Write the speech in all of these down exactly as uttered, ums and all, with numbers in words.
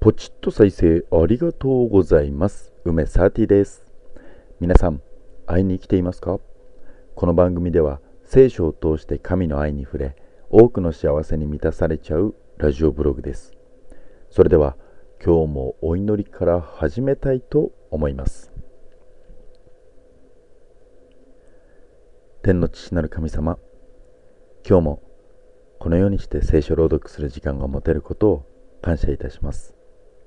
ポチッと再生ありがとうございます。梅サーティです。皆さん、愛に生きていますか？この番組では聖書を通して神の愛に触れ、多くの幸せに満たされちゃうラジオブログです。それでは今日もお祈りから始めたいと思います。天の父なる神様、今日もこのようにして聖書朗読する時間が持てることを感謝いたします。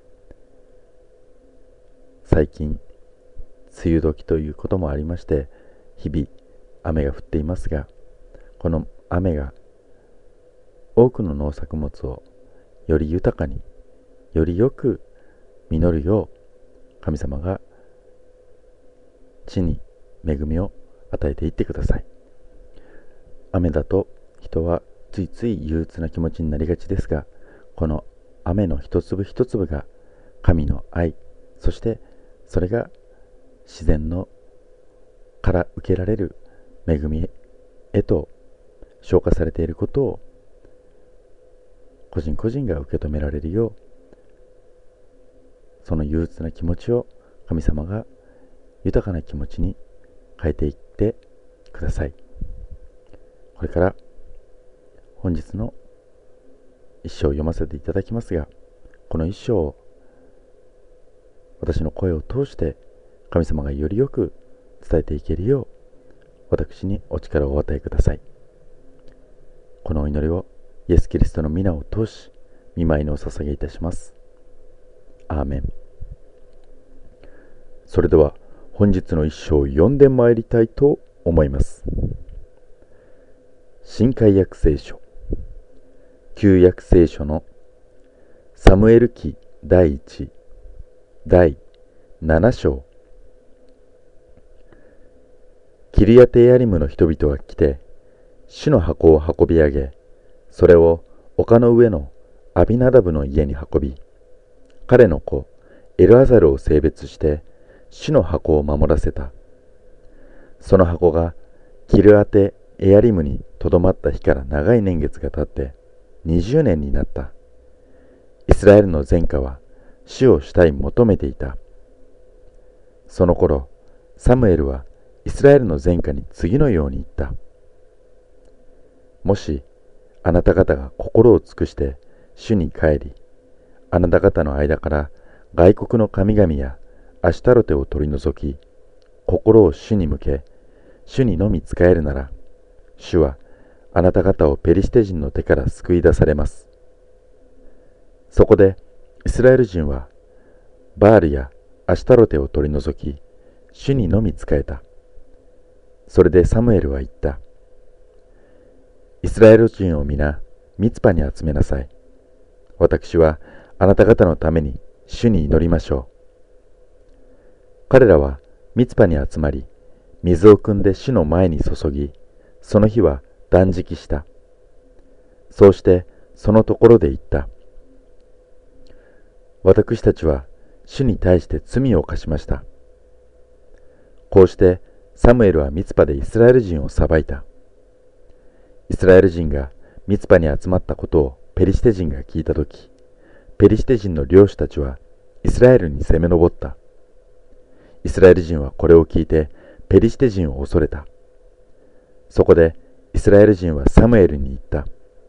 最近梅雨時ということもありまして、日々雨が降っていますが、この雨が多くの農作物をより豊かに、よりよく実るよう、神様が地に恵みを与えていってください。雨だと人はついつい憂鬱な気持ちになりがちですが、この雨の一粒一粒が神の愛、そしてそれが自然のから受けられる恵みへと昇華されていることを個人個人が受け止められるよう、その憂鬱な気持ちを神様が豊かな気持ちに変えていってください。これから本日の一章を読ませていただきますが、この一章を私の声を通して神様がよりよく伝えていけるよう、私にお力をお与えください。このお祈りをイエス・キリストの皆を通し、御前にお捧げいたします。アーメン。それでは本日の一章を読んでまいりたいと思います。新海約聖書、旧約聖書のサムエル記第一、第七章。キリヤテヤリムの人々は来て、主の箱を運び上げ、それを丘の上のアビナダブの家に運び、彼の子エルアザルを性別して、主の箱を守らせた。その箱がキルアテエヤリムにとどまった日から長い年月が経ってにじゅうねんになった。イスラエルの全家は主を主体求めていた。その頃、サムエルはイスラエルの全家に次のように言った。もしあなた方が心を尽くして主に帰り、あなた方の間から外国の神々やアシュタロテを取り除き、心を主に向け、主にのみ仕えるなら、主はあなた方をペリシテ人の手から救い出されます。そこでイスラエル人はバールやアシュタロテを取り除き、主にのみ仕えた。それでサムエルは言った。イスラエル人を皆ミツパに集めなさい。私はあなた方のために主に祈りましょう。彼らはミツパに集まり、水を汲んで主の前に注ぎ、その日は断食した。そうしてそのところで言った。私たちは主に対して罪を犯しました。こうしてサムエルはミツパでイスラエル人を裁いた。イスラエル人がミツパに集まったことをペリシテ人が聞いたとき、ペリシテ人の領主たちはイスラエルに攻め上った。イスラエル人はこれを聞いてペリシテ人を恐れた。そこでイスラエル人はサムエルに言った。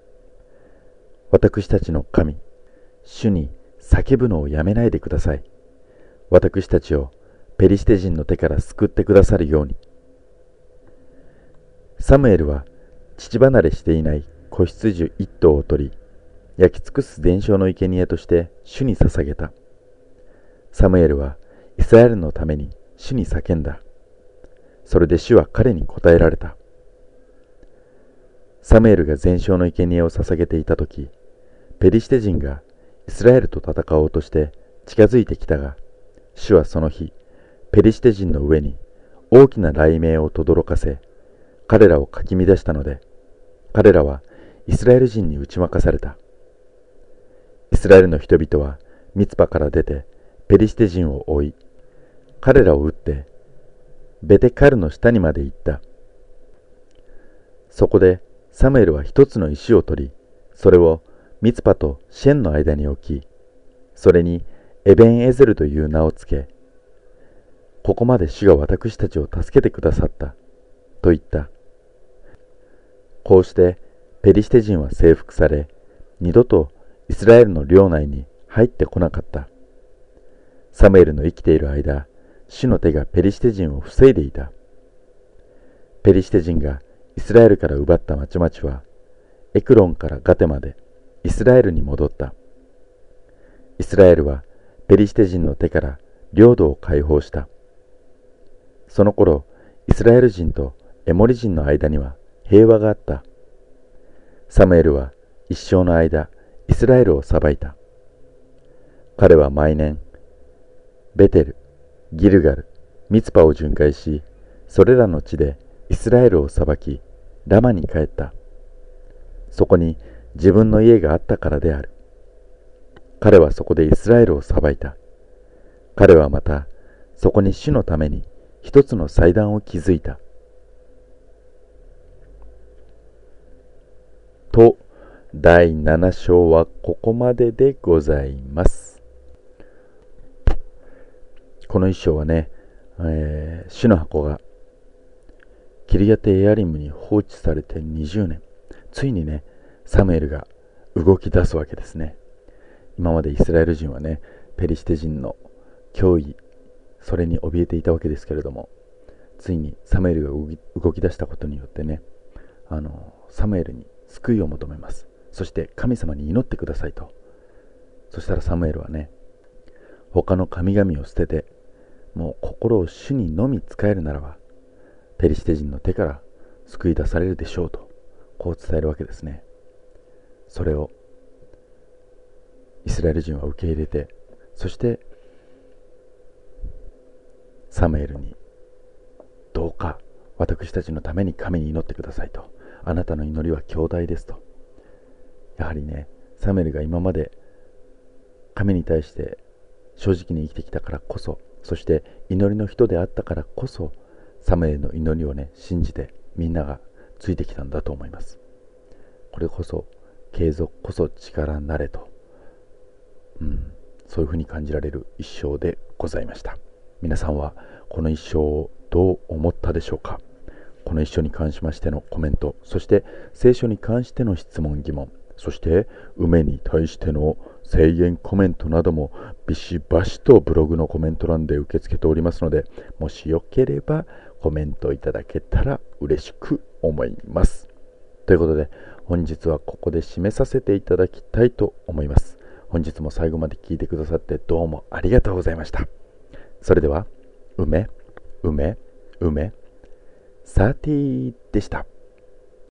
私たちの神、主に叫ぶのをやめないでください。私たちをペリシテ人の手から救ってくださるように。サムエルは乳離れしていない子羊一頭を取り、焼き尽くす伝承の生贄として主に捧げた。サムエルはイスラエルのために主に叫んだ。それで主は彼に答えられた。サムエルが伝承の生贄を捧げていたとき、ペリシテ人がイスラエルと戦おうとして近づいてきたが、主はその日、ペリシテ人の上に大きな雷鳴を轟かせ、彼らをかき乱したので、彼らはイスラエル人に打ち負かされた。イスラエルの人々はミツパから出てペリシテ人を追い、彼らを撃ってベテカルの下にまで行った。そこでサムエルは一つの石を取り、それをミツパとシェンの間に置き、 それにエベンエゼルという名をつけ、ここまで主が私たちを助けてくださったと言った。こうしてペリシテ人は征服され、二度とイスラエルの領内に入ってこなかった。サムエルの生きている間、主の手がペリシテ人を防いでいた。ペリシテ人がイスラエルから奪った町々は、エクロンからガテまでイスラエルに戻った。イスラエルはペリシテ人の手から領土を解放した。その頃、イスラエル人とエモリ人の間には平和があった。サムエルは一生の間、イスラエルを裁いた。彼は毎年、ベテル、ギルガル、ミツパを巡回し、それらの地でイスラエルを裁き、ラマに帰った。そこに自分の家があったからである。彼はそこでイスラエルを裁いた。彼はまた、そこに主のために一つの祭壇を築いた。と、だいなな章はここまででございます。この一章はね、えー、主の箱がキリヤテエアリムに放置されてにじゅうねん、ついにね、サムエルが動き出すわけですね。今までイスラエル人はね、ペリシテ人の脅威、それに怯えていたわけですけれども、ついにサムエルが動き、動き出したことによってね、あのサムエルに救いを求めます。そして神様に祈ってくださいと。そしたらサムエルはね、他の神々を捨てて、もう心を主にのみ仕えるならば、ペリシテ人の手から救い出されるでしょうと、こう伝えるわけですね。それをイスラエル人は受け入れて、そしてサムエルに、どうか私たちのために神に祈ってくださいと、あなたの祈りは強大ですと。やはりね、サムエルが今まで神に対して正直に生きてきたからこそ、そして祈りの人であったからこそ、サムエルの祈りをね、信じてみんながついてきたんだと思います。これこそ継続こそ力なれと、うん、そういうふうに感じられる一章でございました。皆さんはこの一章をどう思ったでしょうか。この一章に関しましてのコメント、そして聖書に関しての質問疑問、そして梅に対しての声援コメントなどもビシバシとブログのコメント欄で受け付けておりますので、もしよければコメントいただけたら嬉しく思います。ということで、本日はここで締めさせていただきたいと思います。本日も最後まで聞いてくださってどうもありがとうございました。それでは、梅、梅、梅、サーティーでした。